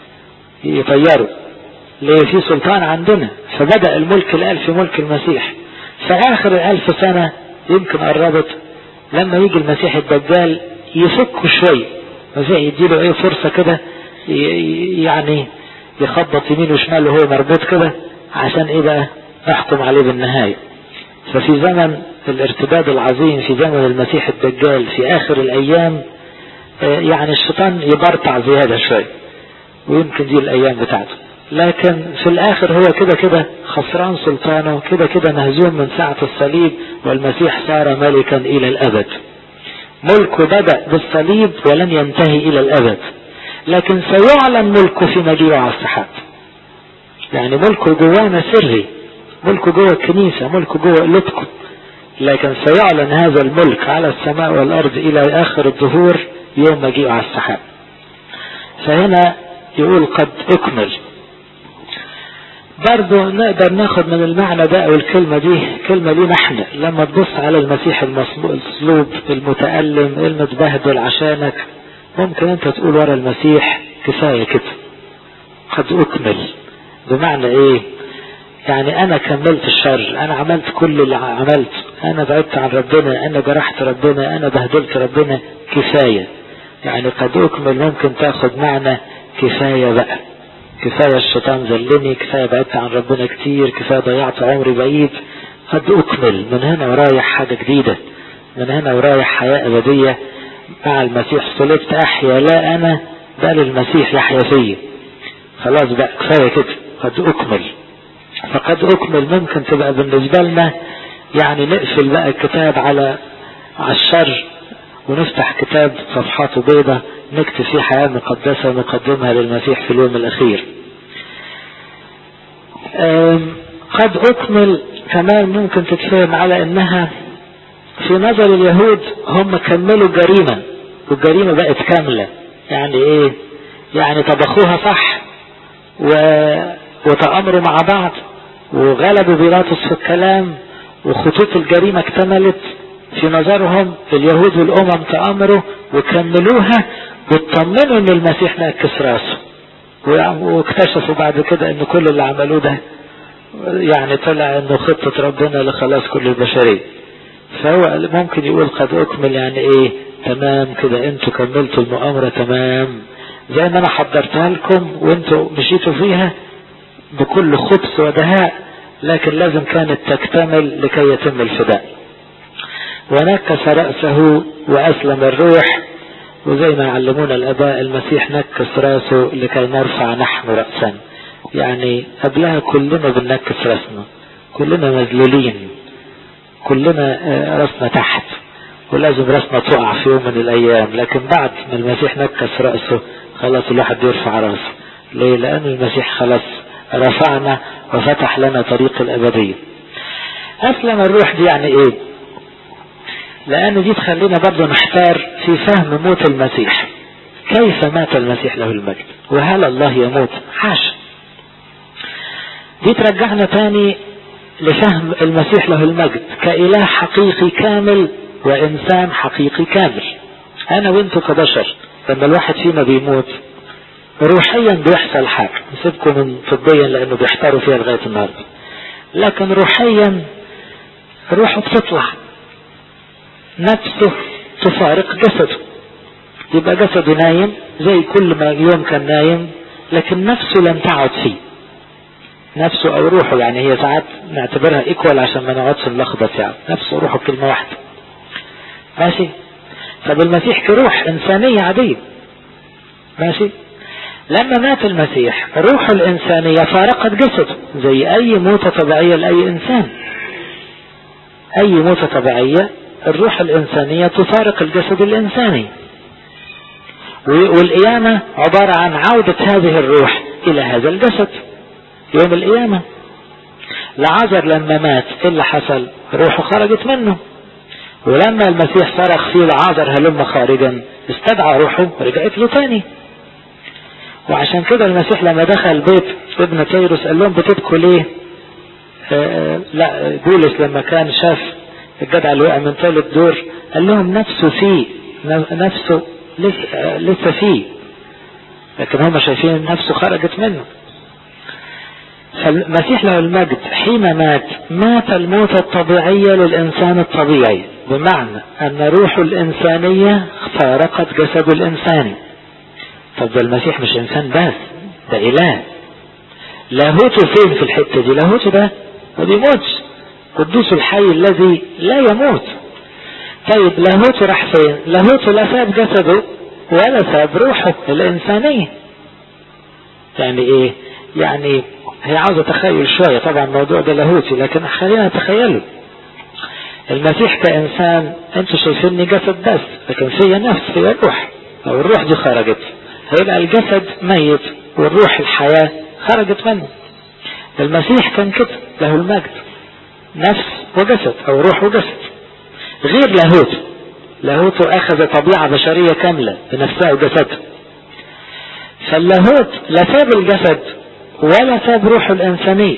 يطيره، ليه؟ في سلطان عندنا. فبدأ الملك الألفي ملك المسيح. فآخر 1000 سنة يمكن قربت، لما يجي المسيح الدجال يفكه شوي، المسيح يديله ايه فرصة كده، يعني يخبط يمين وشمال وهو مربوط كده، عشان ايه بقى؟ احكم عليه بالنهاية. ففي زمن الارتداد العظيم، في زمن المسيح الدجال في آخر الأيام، يعني الشيطان يبرطع زيادة شوي، ويمكن دي الأيام بتاعته. لكن في الآخر هو كده خسران سلطانه، كده مهزوم من ساعة الصليب، والمسيح صار ملكا إلى الأبد. ملكه بدأ بالصليب ولن ينتهي إلى الأبد، لكن سيعلن ملكه في مجيئه على السحاب. يعني ملكه جوانا سري، ملكه جوه الكنيسة، ملكه جوه قلوبكم، لكن سيعلن هذا الملك على السماء والأرض إلى آخر الظهور يوم مجيئه على السحاب. فهنا يقول قد أكمل. برضو نقدر ناخد من المعنى ده او الكلمة دي كلمة لينا احنا، لما تبص على المسيح المصلوب المتألم المتبهدل عشانك، ممكن انت تقول ورا المسيح كفاية كده، قد أكمل. بمعنى ايه؟ يعني انا كملت الشر، انا عملت كل اللي عملت، انا بعدت عن ربنا، انا جرحت ربنا، انا بهدلت ربنا، كفاية. يعني قد أكمل ممكن تاخد معنى كفاية بقى، كفاية الشيطان ذلني، كفاية بعدت عن ربنا كتير، كفاية ضيعت عمري بعيد. قد أكمل، من هنا ورايح حاجة جديدة، من هنا ورايح حياة أبدية مع المسيح. صلبت أحيا لا أنا بل المسيح يحيا فيا. خلاص بقى كفاية كده، قد أكمل. فقد أكمل ممكن تبقى بالنسبة لنا يعني نقفل بقى الكتاب على الشر ونفتح كتاب صفحاته بيضة نكتب فيه حياة مقدسة نقدمها للمسيح في اليوم الأخير. قد أكمل كمان ممكن تتفهم على أنها في نظر اليهود هم كملوا جريمة، والجريمة بقت كاملة. يعني إيه؟ يعني طبخوها صح وتأمروا مع بعض وغلبوا بيلاطس في الكلام، وخطوط الجريمة اكتملت في نظرهم. اليهود والأمم تأمروا وكملوها واطمنوا ان المسيح ناكس راسه، واكتشفوا بعد كده ان كل اللي عملوه ده يعني طلع انه خطة ربنا لخلاص كل البشرية. فهو ممكن يقول قد أكمل، يعني ايه؟ تمام كده، انتوا كملتوا المؤامرة تمام زي ما انا حضرتها لكم وانتوا مشيتوا فيها بكل خبث ودهاء، لكن لازم كانت تكتمل لكي يتم الفداء. ونكس رأسه وأسلم الروح، وزي ما علمونا الآباء المسيح نكس رأسه لكي نرفع نحن رأسا. يعني قبلها كلنا بننكس رأسنا، كلنا مذلولين، كلنا رأسنا تحت، ولازم رأسنا تقع في يوم من الأيام. لكن بعد ما المسيح نكس رأسه خلاص الواحد يرفع رأسه. ليه؟ لأن المسيح خلاص رفعنا وفتح لنا طريق الأبدية. أسلم الروح دي يعني إيه؟ لأن دي تخلينا برضو نحتار في فهم موت المسيح. كيف مات المسيح له المجد؟ وهل الله يموت؟ حاشا. دي ترجعنا تاني لفهم المسيح له المجد كإله حقيقي كامل وإنسان حقيقي كامل. أنا وإنتوا كبشر لما الواحد فينا بيموت روحيا بيحصل حاجة، نسيبكم من طبيا لأنه بيحتاروا فيها لغاية النهاردة، لكن روحيا روحه بتطلع، نفسه تفارق جسده، يبقى جسده نايم زي كل ما يوم كان نايم، لكن نفسه لم تعد فيه. نفسه او روحه، يعني هي ساعات نعتبرها ايكوال عشان ما نقعدش نلخبط، يعني نفسه وروحه كلمة واحدة. ماشي؟ طب المسيح كروح انسانية عادية، ماشي؟ لما مات المسيح روحه الانسانية فارقت جسده زي اي موتة طبيعية لاي انسان. اي موتة طبيعية الروح الانسانية تفارق الجسد الانساني، والقيامة عبارة عن عودة هذه الروح الى هذا الجسد يوم القيامة. لعازر لما مات ايه اللي حصل؟ روحه خرجت منه، ولما المسيح صرخ فيه لعازر هلم خارجا استدعى روحه ورجعت له تاني. وعشان كده المسيح لما دخل بيت ابن تيروس قال لهم بتبكوا ليه؟ لا بولس لما كان شاف الجدع اللي وقع من ثالث دور قال لهم نفسه فيه، نفسه لسه فيه، لكن هم شايفين نفسه خرجت منه. فالمسيح له المجد حين مات الموت الطبيعية للإنسان الطبيعي، بمعنى أن روح الإنسانية فارقت جسد الإنساني. طب ده المسيح مش إنسان بس، ده إله. لاهوته فين في الحتة دي؟ لاهوته ده ما بيموتش، قدوس الحي الذي لا يموت. طيب لاهوته راح فين؟ لاهوته لا ساب جسده ولا ساب روحه الإنسانية. يعني إيه؟ يعني هي عاوزة تخيل شوية، طبعا الموضوع ده لاهوتي لكن خلينا نتخيله. المسيح كإنسان انتوا شايفيني جسد بس، لكن فيا نفس، فيا روح، او الروح دي خرجت، هيبقى الجسد ميت والروح الحياة خرجت منه. المسيح كان كده له المجد، نفس وجسد او روح وجسد، غير لاهوته اخذ طبيعة بشرية كاملة بنفسها وجسدها. فاللاهوت لا ساب الجسد ولا ساب روح الإنسانية،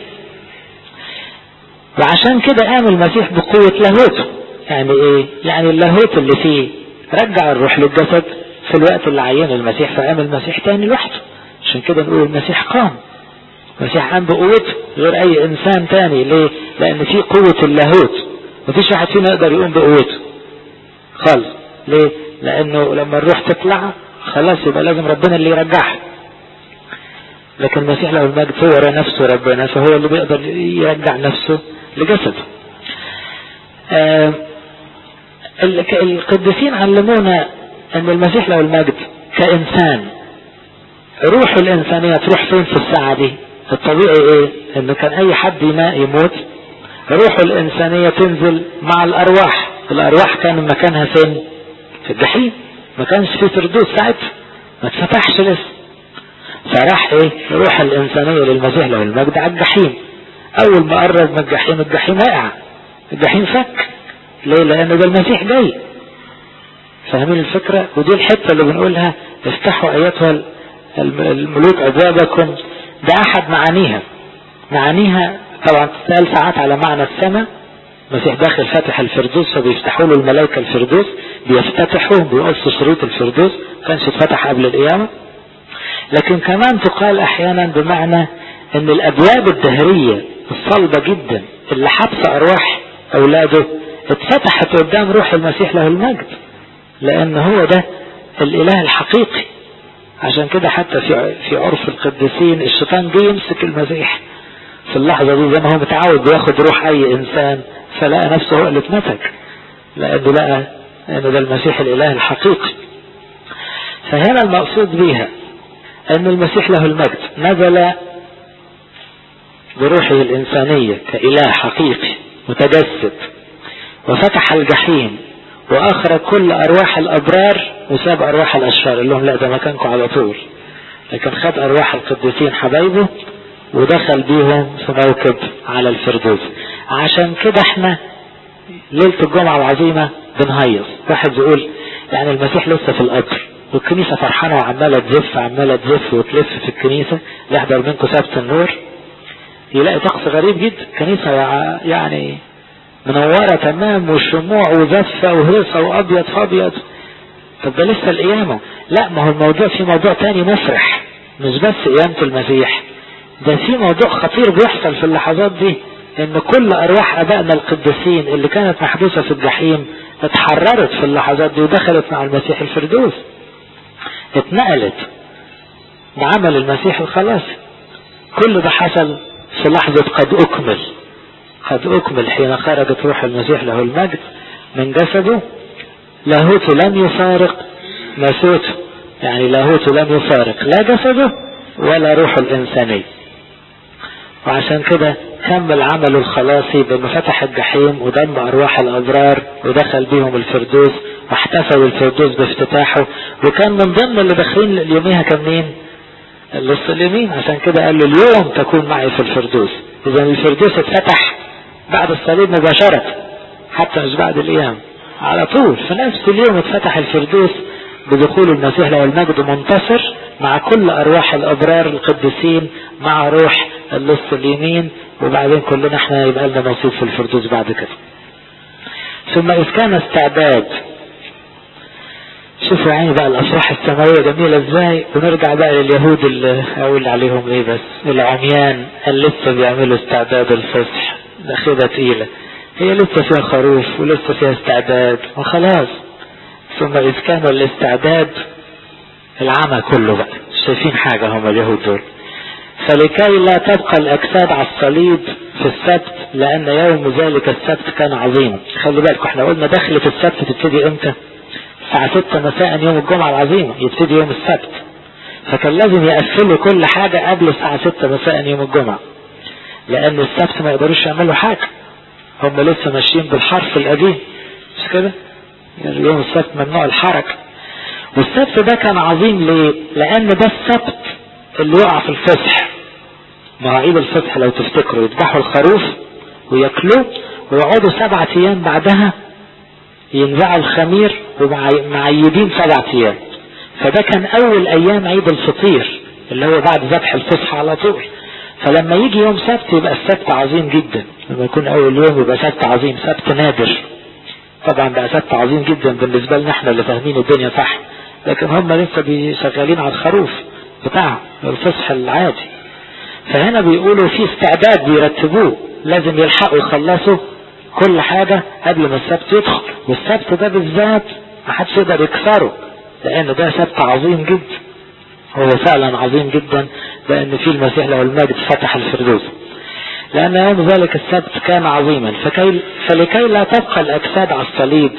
وعشان كده قام المسيح بقوة لاهوته. يعني ايه؟ يعني اللاهوت اللي فيه رجع الروح للجسد في الوقت اللي عينه المسيح، فقام المسيح تاني لوحده. عشان كده نقول المسيح قام، المسيح قام بقوته غير اي انسان تاني. ليه؟ لان فيه قوة اللاهوت، مفيش واحد فينا يقدر يقوم بقوته خالص. ليه؟ لانه لما الروح تطلع خلاص يبقى لازم ربنا اللي يرجعها، لكن المسيح له المجد هو نفسه ربنا، فهو اللي بيقدر يرجع نفسه لجسده. القديسين علمونا ان المسيح له المجد كإنسان روح الإنسانية تروح فين في الساعة دي؟ الطبيعي ايه؟ ان كان اي حد يموت روح الإنسانية تنزل مع الأرواح. الأرواح كان مكانها فين؟ في الجحيم، ما كانش في فردوس ساعتها، ما اتفتحش لسه. فراح ايه؟ روح الإنسانية للمسيح له المجد على الجحيم. اول ما قرب من الجحيم وقع، الجحيم فك. ليه؟ لان ده المسيح جاي. فاهمين الفكرة؟ ودي الحتة اللي بنقولها افتحوا ايتها الملوك ابوابكم، ده احد معانيها طبعا تسأل ساعات على معنى السماء. المسيح داخل فاتح الفردوس، فبيفتحوا له الملائكة الفردوس، بيفتتحوا بيقصوا شريط الفردوس، كانش اتفتح قبل القيامة. لكن كمان تقال احيانا بمعنى ان الابواب الدهرية الصلبة جدا اللي حبس ارواح اولاده اتفتحت قدام روح المسيح له المجد، لان هو ده الاله الحقيقي. عشان كده حتى في عرف القديسين الشيطان جه يمسك المسيح في اللحظة دي، زي ما هو متعود بياخد روح اي انسان، فلقى نفسه هو اللي اتمسك، لانه لقى ان ده المسيح الاله الحقيقي. فهنا المقصود بيها ان المسيح له المجد نزل بروحه الإنسانية كإله حقيقي متجسد، وفتح الجحيم وأخرج كل أرواح الأبرار وساب أرواح الأشرار، قال لهم لا ده مكانكم على طول. لكن خد أرواح القديسين حبايبه ودخل بيهم في موكب على الفردوس. عشان كده احنا ليلة الجمعة العظيمة بنهيص. واحد يقول يعني المسيح لسه في القبر والكنيسة فرحانة وعمالة تزف وتلف في الكنيسة، يحضر منكم سبت النور. يلاقي طقس غريب جدا، كنيسة يعني منورة تمام والشموع وزفة وهيصة وابيض فابيض. طب ده لسه القيامة. لا، ما هو الموضوع في موضوع تاني مفرح، مش بس قيامة المسيح، ده في موضوع خطير بيحصل في اللحظات دي، ان كل ارواح ابائنا القديسين اللي كانت محبوسة في الجحيم اتحررت في اللحظات دي ودخلت مع المسيح الفردوس، اتنقلت بعمل المسيح الخلاصي. كل ده حصل في لحظة قد اكمل. قد اكمل حين خرجت روح المسيح له المجد من جسده، لاهوته لم يفارق ناسوته، يعني لاهوته لم يفارق لا جسده ولا روح الإنساني. وعشان كده كمل عمله الخلاصي بأنه فتح الجحيم ودم أرواح الأبرار ودخل بيهم الفردوس، واحتفلوا الفردوس بافتتاحه. وكان من ضمن اللي داخلين يوميها كان مين؟ اللص اليمين. عشان كده قال له اليوم تكون معي في الفردوس. إذا الفردوس اتفتح بعد الصليب مباشرة، حتى مش بعد القيام، على طول في نفس اليوم اتفتح الفردوس بدخول المسيح له المجد منتصر مع كل أرواح الأبرار القديسين مع روح اللص اليمين. وبعدين كلنا احنا يبقى لنا نصيب في الفردوس بعد كده. ثم إذ كان استعداد، شوفوا يعني بقى الأفراح السماوية جميلة ازاي. ونرجع بقى لليهود اللي أقول عليهم ايه بس، العميان اللي لسه بيعملوا استعداد الفصح. ده خيبة تقيلة، هي لسه فيها خروف ولسه فيها استعداد وخلاص. ثم إذ كان الاستعداد العمى كله بقى، شايفين حاجة هم اليهود دول. فلكي لا تبقى الأجساد على الصليب في السبت، لأن يوم ذلك السبت كان عظيما. خلي بالكم احنا قلنا دخلة السبت تبتدي امتى؟ الساعة 6 مساء يوم الجمعة العظيمة، يبتدي يوم السبت. فكان لازم يقفلوا كل حاجة قبل الساعة 6 مساء يوم الجمعة، لأن السبت ما يقدروش يعملوا حاجة، هم لسه ماشيين بالحرف القديم، مش كده؟ يعني يوم السبت ممنوع الحركة. والسبت ده كان عظيم ليه؟ لأن ده السبت اللي يقع في الفصح. مواعيد الفصح لو تفتكروا يذبحوا الخروف ويأكلوه ويقعدوا 7 أيام بعدها ينزعوا الخمير ومعيدين 7 أيام. فده كان أول أيام عيد الفطير اللي هو بعد ذبح الفصح على طول. فلما يجي يوم سبت يبقى السبت عظيم جدا، لما يكون أول يوم يبقى سبت عظيم، سبت نادر. طبعا بقى سبت عظيم جدا بالنسبة لنا احنا اللي فاهمين الدنيا صح، لكن هم لسه شغالين على الخروف بتاع الفصح العادي. فهنا بيقولوا في استعداد بيرتبوه، لازم يلحقوا يخلصوا كل حاجة قبل ما السبت يدخل. والسبت ده بالذات ما حدش يقدر يكسره، لأن ده سبت عظيم جدا. هو فعلا عظيم جدا، لأن فيه المسيح له المجد فتح الفردوس. لأن يوم ذلك السبت كان عظيما. فلكي لا تبقى الأجساد على الصليب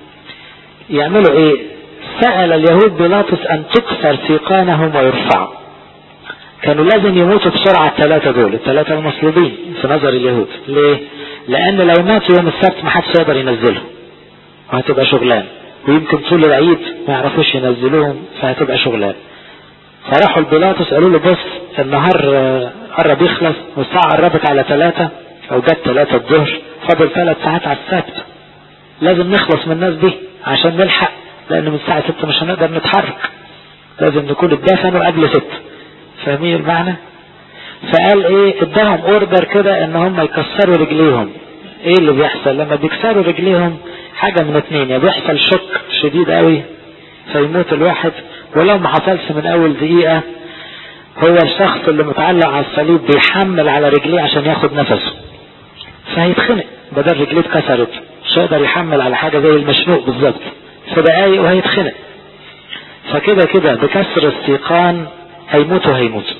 يعملوا ايه؟ سأل اليهود بيلاطس أن تكسر سيقانهم ويرفعوا. كانوا لازم يموتوا بسرعة الثلاثة دول، الثلاثة المصلوبين في نظر اليهود. ليه؟ لأن لو ماتوا يوم السبت ما حدش يقدر ينزلهم وهتبقى شغلان، ويمكن طول العيد ما يعرفوش ينزلوهم فهتبقى شغلان. فراحوا البيلاطس قالوا له بص النهار قرب يخلص والساعة قربت على 3 أو جت 3 الظهر، فاضل 3 ساعات على السبت، لازم نخلص من الناس دي عشان نلحق، لأن من الساعة 6 مش هنقدر نتحرك، لازم نكون اتدفنوا قبل 6. فاهمين المعنى؟ فقال ايه؟ اداهم اوردر كده ان هم يكسروا رجليهم. ايه اللي بيحصل لما بيكسروا رجليهم؟ حاجة من 2، يا بيحصل شك شديد قوي فيموت الواحد، ولو ما حصلش من اول دقيقة هو الشخص اللي متعلق على الصليب بيحمل على رجليه عشان ياخد نفسه، فهيتخنق بدل رجليه اتكسرت، مش هيقدر يحمل على حاجة زي المشنوق بالظبط في دقايق وهيتخنق. فكده كده بكسر السيقان هيموتوا.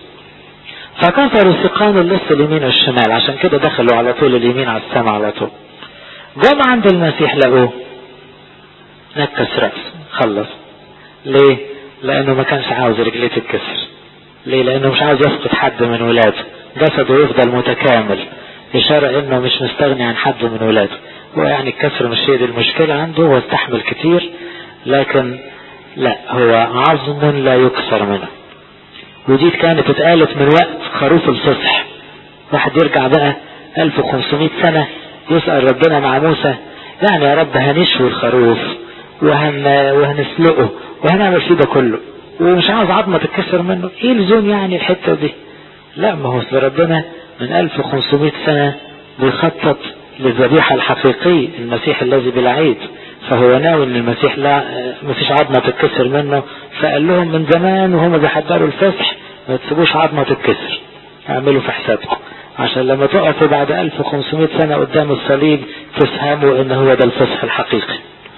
فكسروا سيقان اللص اليمين والشمال، عشان كده دخلوا على طول اليمين على السماء على طول. جم عند المسيح لقوه نكس رأسه خلص. ليه؟ لأنه ما كانش عاوز رجليه تتكسر. ليه؟ لأنه مش عاوز يفقد حد من ولاده، جسده يفضل متكامل، إشارة إنه مش مستغني عن حد من ولاده. هو يعني الكسر مش هي دي المشكلة عنده، هو استحمل كتير، لكن لا، هو عظم لا يكسر منه. ودي كانت اتقالت من وقت خروف الفصح. واحد يرجع بقى 1500 سنة يسأل ربنا مع موسى، يعني يا رب هنشوي الخروف وهنسلقه وهنعمل فيه ده كله ومش عاوز عظمة تتكسر منه، ايه لزوم يعني الحتة دي؟ لا، ما هو ربنا من 1500 سنة بيخطط للذبيحة الحقيقية، المسيح الذي بلا عيب. فهو ناوي ان المسيح لا مفيش عظمة تتكسر منه، فقال لهم من زمان وهم بيحضروا الفسح ما تسيبوش عظمة تتكسر، اعملوا في حسابكم عشان لما تقفوا بعد 1500 سنة قدام الصليب تفهموا ان هو ده الفسح الحقيقي.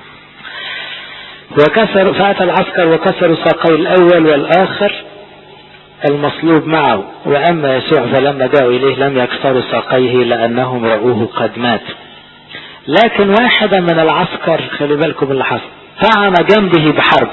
وكسر فأتى العسكر وكسروا ساقي الأول والآخر المصلوب معه، وأما يسوع فلما جاءوا إليه لم يكسروا ساقيه لأنهم رأوه قد مات. لكن واحدا من العسكر، خلي بالكم اللي حصل، طعن جنبه بحرب.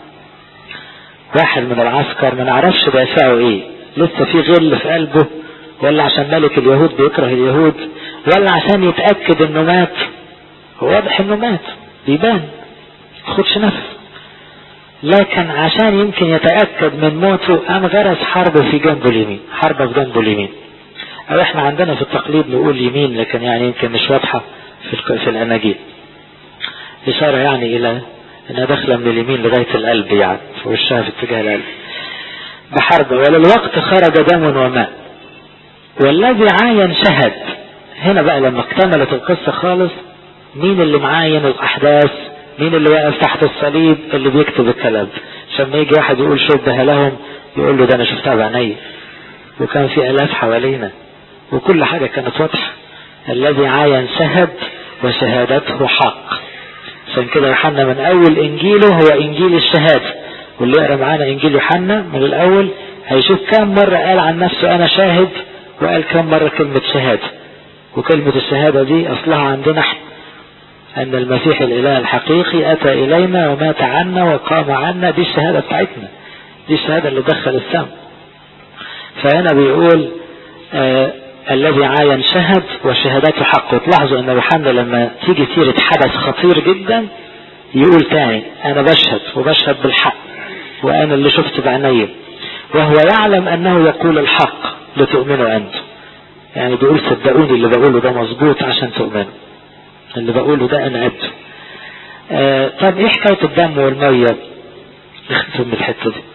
واحد من العسكر ما نعرفش دافعه ايه، لسه في غل في قلبه، ولا عشان ملك اليهود بيكره اليهود، ولا عشان يتأكد انه مات. هو واضح انه مات، بيبان خدش نفس، لكن عشان يمكن يتأكد من موته قام غرس حربه في جنبه اليمين، حربه في جنبه اليمين. او احنا عندنا في التقليد نقول يمين، لكن يعني يمكن مش واضحة في الاناجيل، اشارة يعني الى انها داخلة من اليمين لغاية القلب، يعني في وشها في اتجاه القلب بحربه. وللوقت خرج دم وماء، والذي عاين شهد. هنا بقى لما اكتملت القصة خالص، مين اللي معاين الاحداث؟ مين اللي واقف تحت الصليب؟ اللي بيكتب الكلام، عشان ما يجي واحد يقول شبه لهم يقول له ده انا شفتها بعيني، وكان في الاف حوالينا وكل حاجة كانت واضحة. الذي عاين شهد وشهادته حق. عشان كده يوحنا من اول انجيله هو انجيل الشهادة، واللي يقرأ معانا انجيل يوحنا من الاول هيشوف كم مرة قال عن نفسه انا شاهد، وقال كم مرة كلمة شهادة. وكلمة الشهادة دي اصلها عندنا احنا ان المسيح الاله الحقيقي اتى الينا ومات عنا وقام عنا، دي الشهادة بتاعتنا، دي الشهادة اللي دخل السماء. فهنا بيقول الذي عاين شهد وشهادته حق. وتلاحظوا ان يوحنا لما تيجي سيرة حدث خطير جدا يقول تاني انا بشهد وبشهد بالحق، وانا اللي شفت بعيني، وهو يعلم انه يقول الحق لتؤمنوا انتم. يعني بيقول صدقوني اللي بقوله ده مظبوط عشان تؤمنوا، اللي بقوله ده انا قده. طب ايه حكاية الدم والمية؟ نختم الحتة دي.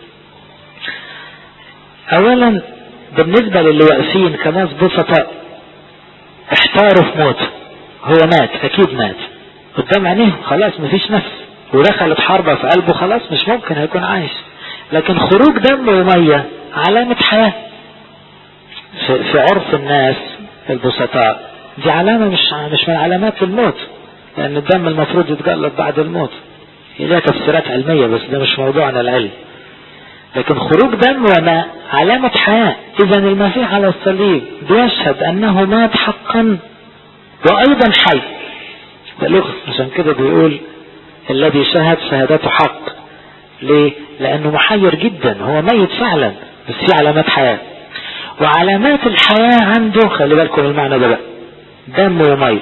اولا بالنسبة للي واقفين كناس بسطاء احتاروا في موته، هو مات، اكيد مات قدام عينيهم، خلاص مفيش نفس، ودخلت حربة في قلبه، خلاص مش ممكن هيكون عايش. لكن خروج دم ومية علامة حياة في عرف الناس البسطاء، دي علامة مش من علامات الموت، لان الدم المفروض يتجلط بعد الموت. هي لها تفسيرات علمية بس ده مش موضوعنا العلم. لكن خروج دم وماء علامة حياة. اذا المسيح على الصليب بيشهد انه مات حقا وايضا حي. عشان كده بيقول الذي شهد شهادته حق. ليه؟ لانه محير جدا، هو ميت فعلا بس في علامات حياة. وعلامات الحياة عنده خلي بالكم المعنى ده بقى، دم ومية.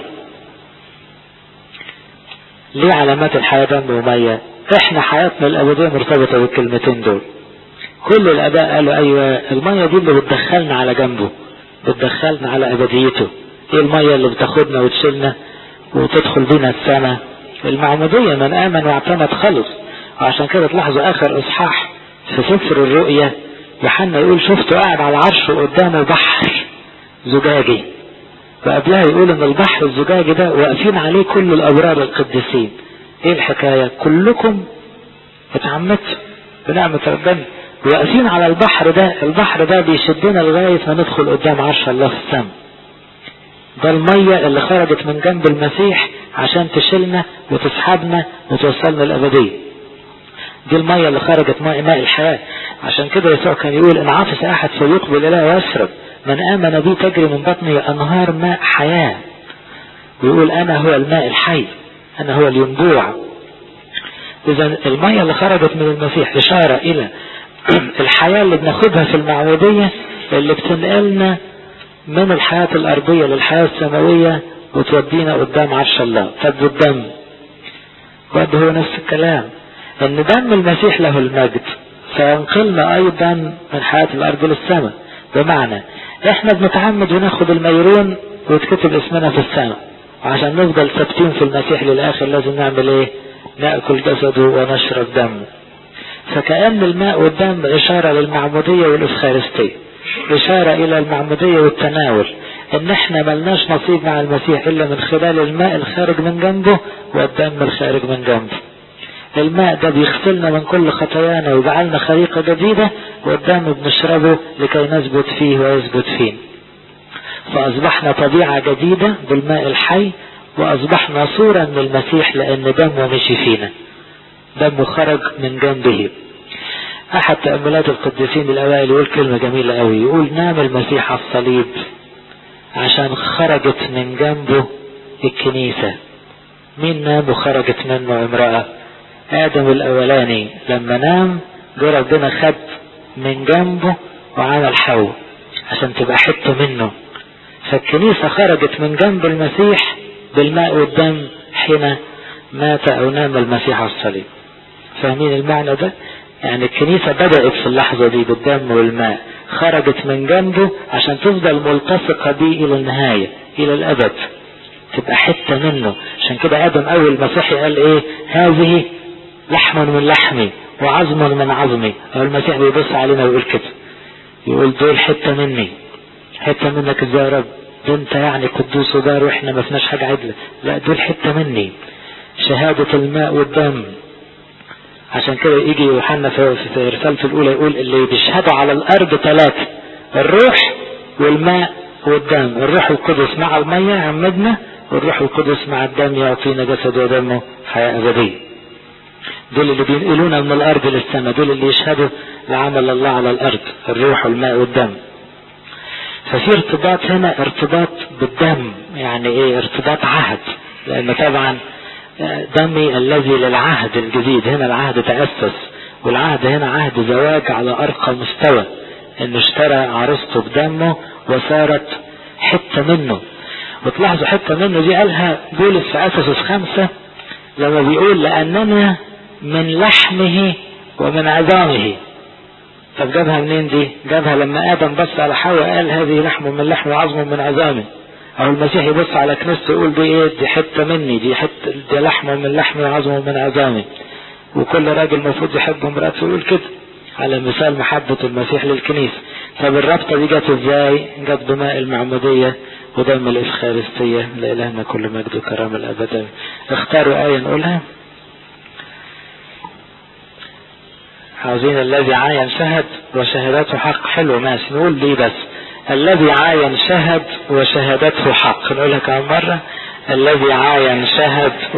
ليه علامات الحياة دم ومية؟ احنا حياتنا الابدية مرتبطة بالكلمتين دول. كل الاباء قالوا ايوه المية دي اللي بتدخلنا على جنبه، بتدخلنا على ابديته. ايه المية اللي بتاخدنا وتشيلنا وتدخل بينا السماء؟ المعمودية، من امن واعتمد خلص. وعشان كده تلاحظوا اخر اصحاح في سفر الرؤيا يوحنا يقول شفته قاعد على عرشه قدامه بحر زجاجي، وقبلها يقول ان البحر الزجاجي ده واقفين عليه كل الابرار القديسين. ايه الحكاية؟ كلكم اتعمدتوا بنعمة ربنا، واقفين على البحر ده. البحر ده بيشدنا لغاية ما ندخل قدام عرش الله في السماء. ده المية اللي خرجت من جنب المسيح عشان تشيلنا وتسحبنا وتوصلنا الابدية. دي المية اللي خرجت ماء الحياة. عشان كده يسوع كان يقول ان عطش احد فيقبل اليه ويشرب، من امن بي تجري من بطنه انهار ماء حياة. ويقول انا هو الماء الحي، انا هو الينبوع. اذا المية اللي خرجت من المسيح اشارة الى الحياة اللي بناخدها في المعمودية، اللي بتنقلنا من الحياة الارضية للحياة السماوية وتودينا قدام عرش الله. طب والدم برضه هو نفس الكلام، ان دم المسيح له المجد سينقلنا ايضا من حياة الارض للسماء. بمعنى احنا بنتعمد وناخد الميرون ويتكتب اسمنا في السماء، وعشان نفضل ثابتين في المسيح للاخر لازم نعمل ايه؟ نأكل جسده ونشرب دمه. فكأن الماء والدم اشارة للمعمودية والافخارستية. إشارة إلى المعمودية والتناول، إن إحنا ملناش نصيب مع المسيح إلا من خلال الماء الخارج من جنبه والدم الخارج من جنبه. الماء ده بيغسلنا من كل خطايانا ويجعلنا خليقة جديدة، والدم بنشربه لكي نثبت فيه ويثبت فيه. فأصبحنا طبيعة جديدة بالماء الحي، وأصبحنا صورة من المسيح لأن دمه مشي فينا، دمه خرج من جنبه. أحد تأملات القديسين الأوائل يقول كلمة جميلة قوي، يقول نام المسيح على الصليب عشان خرجت من جنبه الكنيسة. مين نام وخرجت منه؟ امرأة آدم الأولاني لما نام جه ربنا خد من جنبه وعمل حواء عشان تبقى حتة منه. فالكنيسة خرجت من جنب المسيح بالماء والدم حين مات أو نام المسيح على الصليب. فاهمين المعنى ده؟ يعني الكنيسة بدأت في اللحظة دي بالدم والماء، خرجت من جنبه عشان تفضل ملتصقة بيه إلى النهاية إلى الأبد، تبقى حتة منه. عشان كده آدم أول مسيحي قال إيه؟ هذه لحم من لحمي وعظم من عظمي. أو المسيح بيبص علينا ويقول كده، يقول دول حتة مني. حتة منك ازاي يا رب؟ ده انت يعني قدوس وبار واحنا ما فيناش حاجة عدلة. لا، دول حتة مني. شهادة الماء والدم. عشان كده يجي يوحنا في رسالته الأولى يقول اللي بيشهدوا على الأرض 3: الروح والماء والدم. الروح القدس مع المية يعمدنا، والروح القدس مع الدم يعطينا جسد ودمه حياة أبدية. دول اللي بينقلونا من الأرض للسماء، دول اللي يشهدوا لعمل الله على الأرض، الروح والماء والدم. ففي ارتباط هنا، ارتباط بالدم. يعني ايه؟ ارتباط عهد، لأن طبعا دمي الذي للعهد الجديد. هنا العهد تأسس، والعهد هنا عهد زواج على أرقى مستوى، انه اشترى عروسته بدمه وصارت حتة منه. وتلاحظوا حتة منه دي قالها بولس في أفسس 5 لما بيقول لأننا من لحمه ومن عظامه. طب جابها منين دي؟ جابها لما آدم بص على حواء قال هذه لحم من لحم وعظم من عظامي. أو المسيح يبص على كنيسته يقول دي ايه؟ دي حتة مني، دي حتة، دي لحم من لحم وعظم من عظامي. وكل راجل المفروض يحب امرأته يقول كده على مثال محبة المسيح للكنيسة. طب الرابطة دي جت ازاي؟ جت بماء المعمودية ودم الإفخارستية. لإلهنا كل مجد وكرامة الأبد. اختاروا آية نقولها. عاوزين الذي عاين شهد وشهادته حق. حلو، ماشي، نقول دي بس. الذي عاين شهد وشهادته حق. نقولها كم مرة؟ الذي عاين شهد